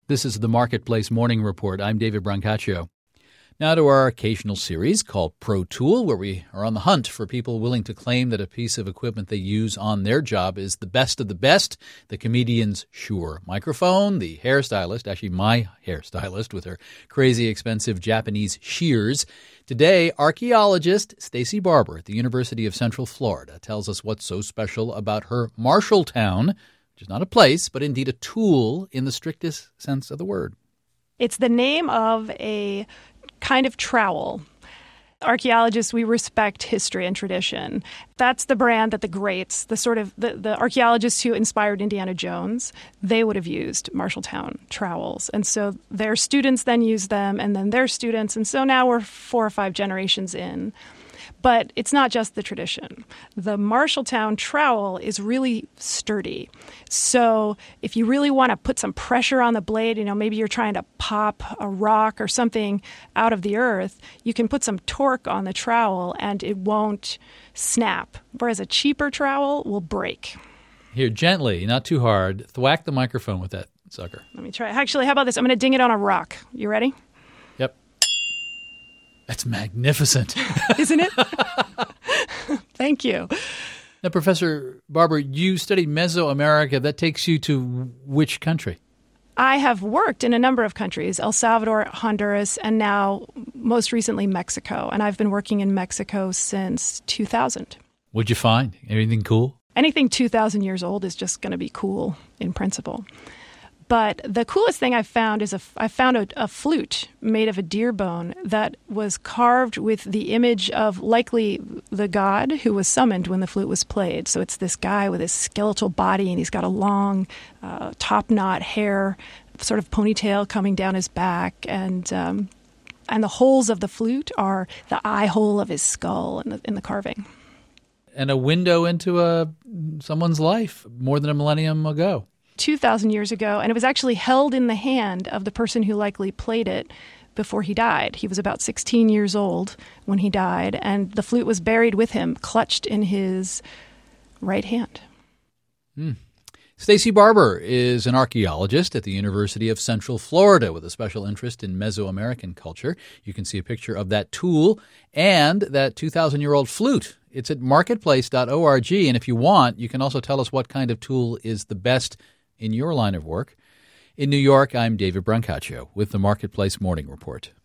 This is the Marketplace Morning Report. I'm David Brancaccio. Now to our occasional series called Pro Tool, where we are on the hunt for people willing to claim that a piece of equipment they use on their job is the best of the best. The comedian's Shure microphone, the hairstylist, actually my hairstylist with her crazy expensive Japanese shears. Today, archaeologist Stacy Barber at the University of Central Florida tells us what's so special about her Marshalltown, which is not a place, but indeed a tool in the strictest sense of the word. It's the name of a kind of trowel. Archaeologists, we respect history and tradition. That's the brand that the greats, the archaeologists who inspired Indiana Jones, they would have used Marshalltown trowels. And so their students then used them, and then their students. And so now we're 4 or 5 generations in. But it's not just the tradition. The Marshalltown trowel is really sturdy. So if you really want to put some pressure on the blade, maybe you're trying to pop a rock or something out of the earth, you can put some torque on the trowel and it won't snap. Whereas a cheaper trowel will break. Here, gently, not too hard, thwack the microphone with that sucker. Let me try. Actually, how about this? I'm going to ding it on a rock. You ready? Yep. That's magnificent. Isn't it? Thank you. Now, Professor Barber, you studied Mesoamerica. That takes you to which country? I have worked in a number of countries, El Salvador, Honduras, and now most recently Mexico. And I've been working in Mexico since 2000. What'd you find? Anything cool? Anything 2,000 years old is just going to be cool in principle. But the coolest thing I found is I found a flute made of a deer bone that was carved with the image of likely the god who was summoned when the flute was played. So it's this guy with his skeletal body, and he's got a long top knot hair, sort of ponytail coming down his back, and the holes of the flute are the eye hole of his skull in the carving. And a window into someone's life more than a millennium ago. 2,000 years ago, and it was actually held in the hand of the person who likely played it before he died. He was about 16 years old when he died, and the flute was buried with him, clutched in his right hand. Stacy Barber is an archaeologist at the University of Central Florida with a special interest in Mesoamerican culture. You can see a picture of that tool and that 2,000-year-old flute. It's at marketplace.org, and if you want, you can also tell us what kind of tool is the best in your line of work. In New York, I'm David Brancaccio with the Marketplace Morning Report.